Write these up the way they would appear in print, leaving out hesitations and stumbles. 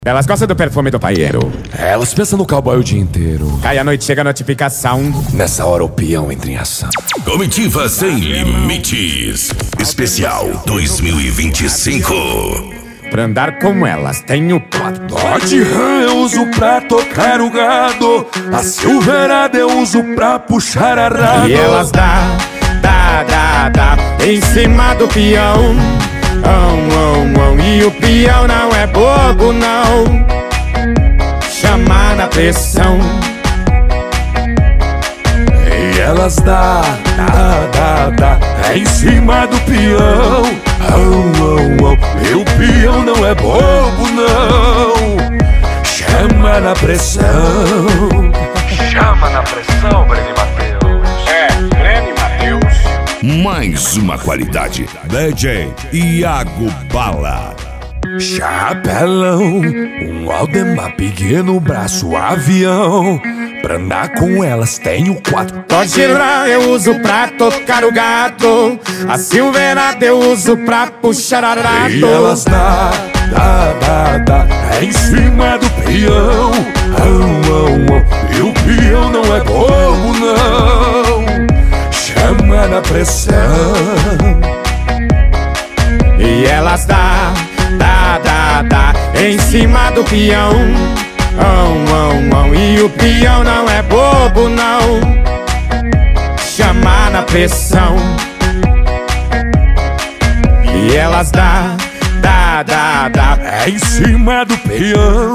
Elas gostam do perfume do paieiro. Elas pensam no cowboy o dia inteiro. Cai a noite, chega a notificação. Nessa hora o peão entra em ação. Comitiva Sem Limites Especial 2025. Pra andar com elas tenho quatro. Dodge Ram eu uso pra tocar o gado. A Silverado eu uso pra puxar a rada. E elas dá em cima do peão. E o peão não é bobo não. Chama na pressão. E elas dá em cima do peão. E o peão não é bobo não. Chama na pressão. Chama na pressão, Breno Matheus. Breno Matheus. Mais uma qualidade. DJ Iago Bala. Chapelão, um Aldemar pequeno, braço avião. Pra andar com elas tenho quatro. Dodge Ram eu uso pra tocar o gato. A Silverado eu uso pra puxar arado. E elas dá em cima do peão. E o peão não é bobo não. Chama na pressão. E elas dá em cima do peão. E o peão não é bobo não. Chama na pressão. E elas dá em cima do peão.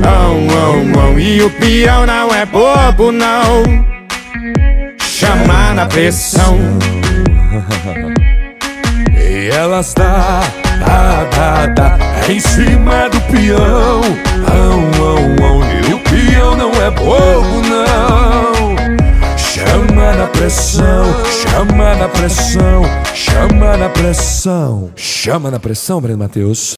E o peão não é bobo não. Chama na pressão. E elas dá em cima do peão. E o peão não é bobo não. Chama na pressão, chama na pressão, chama na pressão. Chama na pressão, Breno Matheus.